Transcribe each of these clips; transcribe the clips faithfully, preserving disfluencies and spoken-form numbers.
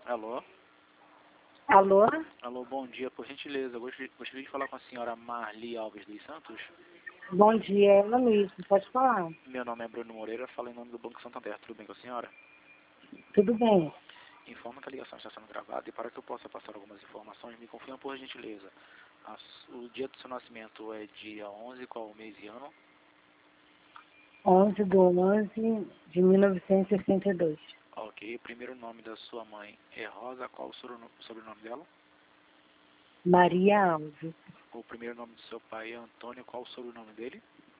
Alô? Alô? Alô, bom dia. Por gentileza, gostaria, gostaria de falar com a senhora Marli Alves dos Santos. Bom dia, é ela mesmo, pode falar. Meu nome é Bruno Moreira, falo em nome do Banco Santander. Tudo bem com a senhora? Tudo bem? Informa que a ligação está sendo gravada e para que eu possa passar algumas informações, me confirma por gentileza. A su- o dia do seu nascimento é dia onze, qual o mês e ano? onze de onze de mil novecentos e sessenta e dois. Ok. O primeiro nome da sua mãe é Rosa, qual o sobrenome sobrenome dela? Maria Alves. O primeiro nome do seu pai é Antônio, qual o sobrenome dele?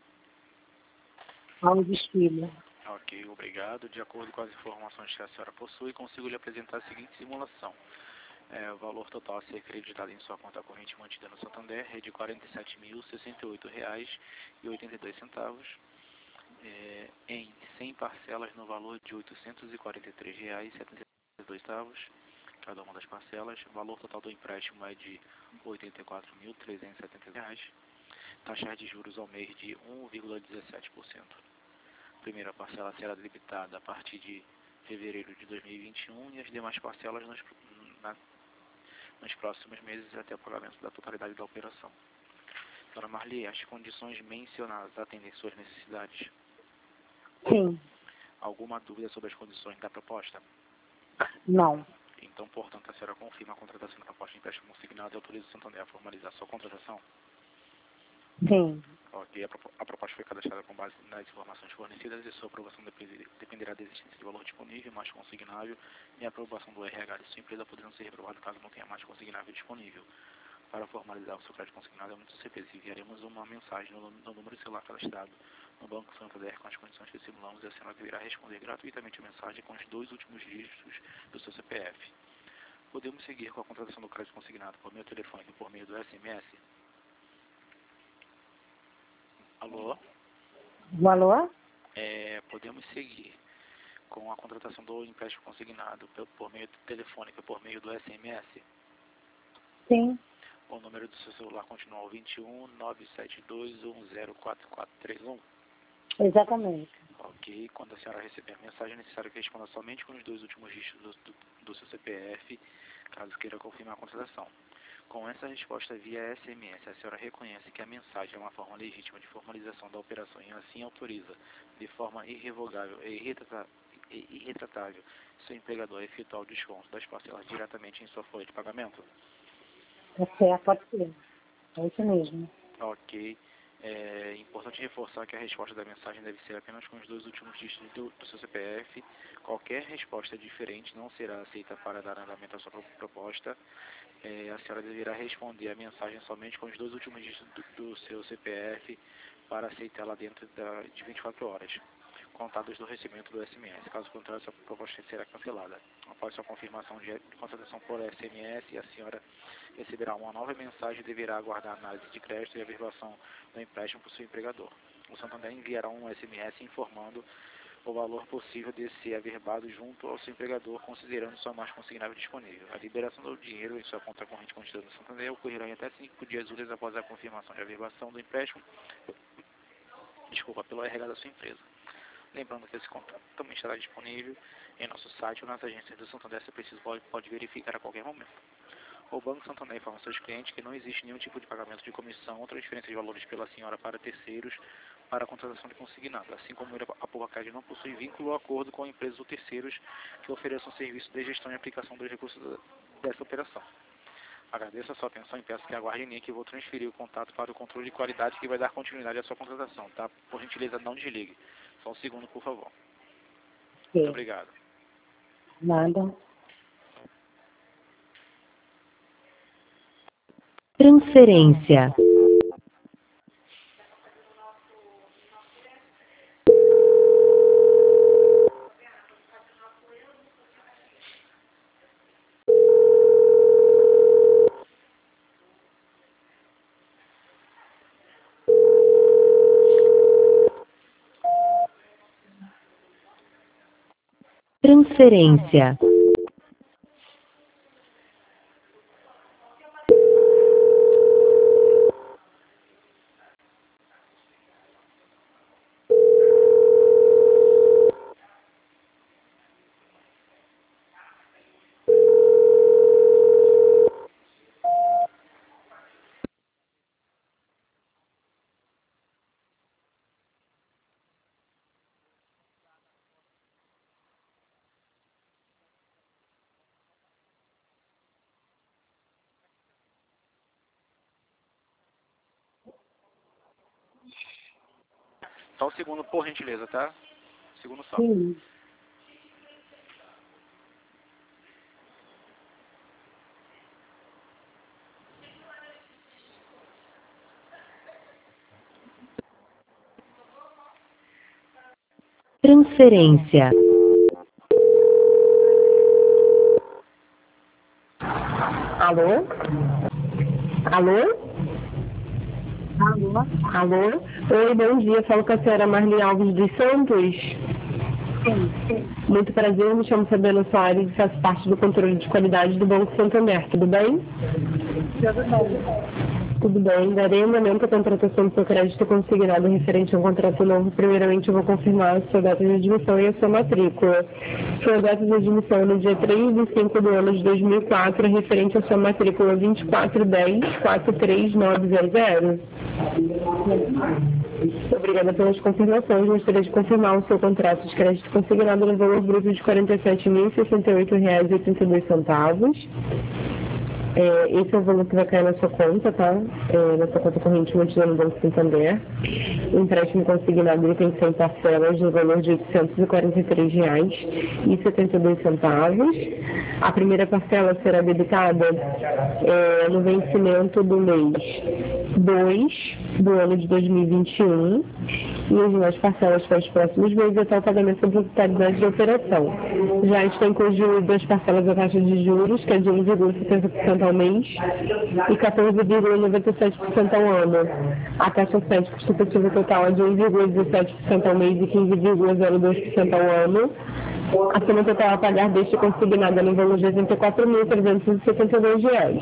Alves Filho. Ok, obrigado. De acordo com as informações que a senhora possui, consigo lhe apresentar a seguinte simulação. É, o valor total a ser acreditado em sua conta corrente mantida no Santander é de quarenta e sete mil, sessenta e oito reais e oitenta e dois centavos, é, em cem parcelas no valor de oitocentos e quarenta e três reais e setenta e dois centavos, cada uma das parcelas. O valor total do empréstimo é de oitenta e quatro mil, trezentos e setenta reais. Taxa de juros ao mês de um vírgula dezessete por cento. Primeira parcela será debitada a partir de fevereiro de dois mil e vinte e um e as demais parcelas nos, na, nos próximos meses até o pagamento da totalidade da operação. Senhora Marli, as condições mencionadas atendem suas necessidades? Sim. Alguma dúvida sobre as condições da proposta? Não. Então, portanto, a senhora confirma a contratação da proposta de empréstimo consignado e autoriza o Santander a formalizar sua contratação? Sim. Ok, a, propo a proposta foi cadastrada com base nas informações fornecidas e sua aprovação depende, dependerá da existência de valor disponível, mais consignável, e a aprovação do R H de sua empresa podendo ser reprovada caso não tenha mais consignável disponível. Para formalizar o seu crédito consignado é muito simples. Enviaremos uma mensagem no, no número celular cadastrado no Banco Santander com as condições que simulamos e a senhora deverá responder gratuitamente a mensagem com os dois últimos dígitos do seu C P F. Podemos seguir com a contratação do crédito consignado por meio telefônico e por meio do S M S? Alô? O alô? É, podemos seguir com a contratação do empréstimo consignado por, por meio telefônico e por meio do S M S? Sim. O número do seu celular continua o vinte e um, nove sete dois, um zero quatro quatro três um. Exatamente. Ok. Quando a senhora receber a mensagem, é necessário que responda somente com os dois últimos dígitos do, do, do seu C P F, caso queira confirmar a contratação. Com essa resposta via S M S, a senhora reconhece que a mensagem é uma forma legítima de formalização da operação e assim autoriza, de forma irrevogável e irretrata- e irretratável, seu empregador a efetuar o desconto das parcelas diretamente em sua folha de pagamento? Tá certo, pode ser. É isso mesmo. Ok. É importante reforçar que a resposta da mensagem deve ser apenas com os dois últimos dígitos do, do seu C P F. Qualquer resposta diferente não será aceita para dar andamento à sua pro- proposta. É, a senhora deverá responder a mensagem somente com os dois últimos dígitos do, do seu C P F para aceitá-la dentro da, de vinte e quatro horas, contados do recebimento do S M S. Caso contrário, sua proposta será cancelada. Após sua confirmação de contratação por S M S, a senhora receberá uma nova mensagem e deverá aguardar a análise de crédito e a averbação do empréstimo por seu empregador. O Santander enviará um S M S informando o valor possível de ser averbado junto ao seu empregador, considerando sua margem consignável disponível. A liberação do dinheiro em sua conta corrente contida no Santander ocorrerá em até cinco dias úteis após a confirmação de averbação do empréstimo, desculpa, pelo R H da sua empresa. Lembrando que esse contrato também estará disponível em nosso site ou nas agências do Santander, se preciso, pode, pode verificar a qualquer momento. O Banco Santander informa aos seus clientes que não existe nenhum tipo de pagamento de comissão ou transferência de valores pela senhora para terceiros para a contratação de consignado, assim como a Povacad não possui vínculo ou acordo com empresas ou terceiros que ofereçam serviço de gestão e aplicação dos recursos dessa operação. Agradeço a sua atenção e peço que aguarde em linha que vou transferir o contato para o controle de qualidade que vai dar continuidade à sua contratação, tá? Por gentileza, não desligue. Só um segundo, por favor. Muito Sim. obrigado. Nada. Transferência. Transferência. Só o segundo, por gentileza, tá? Segundo só. Sim. Transferência. Alô? Alô? Alô? Alô? Oi, bom dia. Falo com a senhora Marli Alves dos Santos. Sim, sim. Muito prazer, me chamo Fabiana Soares e faço parte do controle de qualidade do Banco Santander. Tudo bem? Tudo bem. Tudo bem. Darei andamento à contratação do seu crédito consignado referente a um contrato novo. Primeiramente, eu vou confirmar a sua data de admissão e a sua matrícula. Sua data de admissão é no dia três de cinco do ano de dois mil e quatro, referente à sua matrícula vinte e quatro dez, quatro três nove zero zero. Obrigada pelas confirmações. Gostaria de confirmar o seu contrato de crédito consignado no valor bruto de quarenta e sete mil e sessenta e oito reais e oitenta e dois centavos. É, esse é o valor que vai cair na sua conta, tá? É, na sua conta corrente mantida no Banco Santander. O empréstimo consignado ele tem cem parcelas no valor de oitocentos e quarenta e três reais e setenta e dois centavos. A primeira parcela será debitada é, no vencimento do mês dois do ano de dois mil e vinte e um e as demais parcelas para os próximos meses até o pagamento da totalidade da operação. Já está incluído as parcelas da taxa de juros, que é de um vírgula setenta por cento ao mês e quatorze vírgula noventa e sete por cento ao ano. A taxa sete constitutiva total é de um vírgula dezessete por cento ao mês e quinze vírgula zero dois por cento ao ano. A soma total a pagar deste consignada no valor de oitenta e quatro mil trezentos e setenta e dois reais.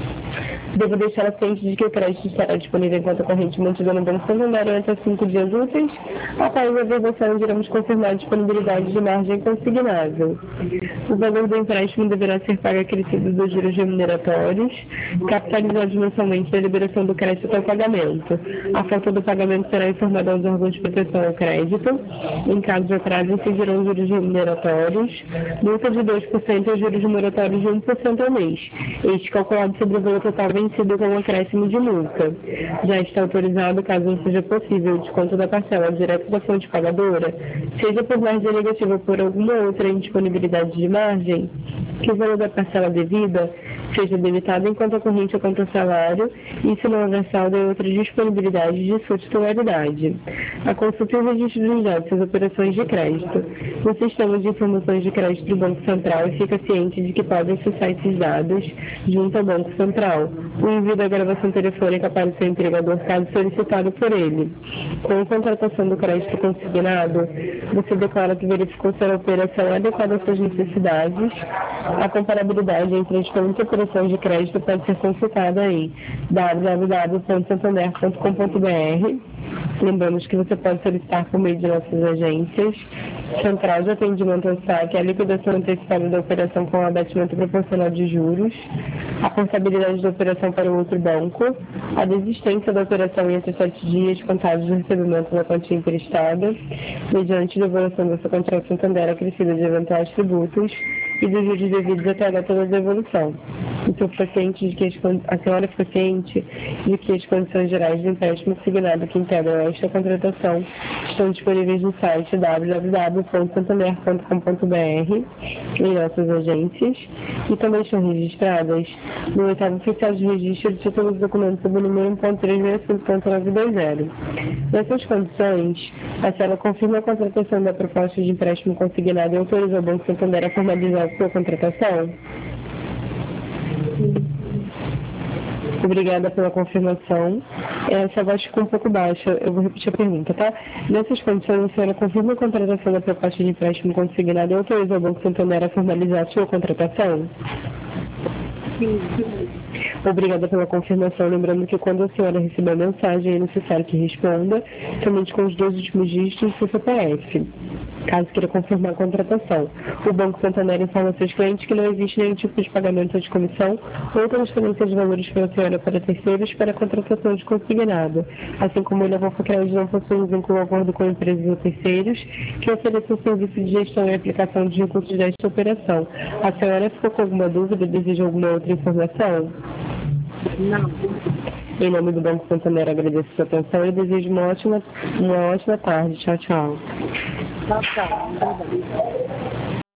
Devo deixar a ciente de que o crédito estará disponível em conta corrente mantida no Banco Santander até cinco dias úteis. Após a averbação, iremos confirmar a disponibilidade de margem consignável. O valor do empréstimo deverá ser pago acrescido dos juros remuneratórios, capitalizados mensalmente da liberação do crédito até o pagamento. A falta do pagamento será informada aos órgãos de proteção ao crédito. Em caso de atraso, incidirão os juros remuneratórios, multa de dois por cento e juros moratórios de um por cento ao mês. Este calculado sobre o valor total vencido com um acréscimo de multa. Já está autorizado, caso não seja possível, o desconto da parcela direto da fonte pagadora, seja por margem negativa ou por alguma outra indisponibilidade de margem, que o valor da parcela devida seja debitado em conta corrente ou conta salário e, se não houver saldo, em outra disponibilidade de sua titularidade. A consulta e o registro dos dados das operações de crédito. No sistema de informações de crédito do Banco Central, e fica ciente de que podem acessar esses dados junto ao Banco Central. O envio da gravação telefônica para o seu empregador, caso solicitado por ele. Com a contratação do crédito consignado, você declara que verificou se a operação é adequada às suas necessidades. A comparabilidade entre as fontes e operações de crédito pode ser consultada em w w w ponto santander ponto com ponto b r. Lembramos que você pode solicitar por meio de nossas agências, Central de Atendimento ao Saque, a liquidação antecipada da operação com abatimento proporcional de juros, a portabilidade da operação para o outro banco, a desistência da operação em até sete dias contados do recebimento da quantia emprestada, mediante devolução dessa quantia ao Santander acrescida de eventuais tributos e dos juros devidos até a data da devolução. O senhor ficou ciente de que as, a senhora ficou ciente de que as condições gerais do empréstimo consignado que integram esta contratação estão disponíveis no site w w w ponto santander ponto com ponto b r em nossas agências e também estão registradas no oitavo oficial de registro de títulos e documentos sob o número um ponto três seis cinco ponto nove dois zero. Nessas condições, a senhora confirma a contratação da proposta de empréstimo consignado e autoriza o Banco Santander a formalizar a sua contratação? Obrigada pela confirmação. Essa voz ficou um pouco baixa, eu vou repetir a pergunta, tá? Nessas condições, a senhora confirma a contratação da proposta de empréstimo consignado e autoriza o Banco Santander a formalizar a sua contratação? Sim. Obrigada pela confirmação. Lembrando que quando a senhora receber a mensagem, é necessário que responda somente com os dois últimos dígitos do seu C P F, caso queira confirmar a contratação. O Banco Santander informa aos seus clientes que não existe nenhum tipo de pagamento de comissão ou transferência de valores pela senhora para terceiros para a contratação de consignado, assim como ele avô crédito não possui um vínculo ou acordo com empresas ou terceiros que ofereçam serviço de gestão e aplicação de recursos desta operação. A senhora ficou com alguma dúvida? Deseja alguma outra informação? Não. Em nome do Banco Santander, agradeço a sua atenção e desejo uma ótima, uma ótima tarde. Tchau, tchau. Tchau, tchau. Obrigada.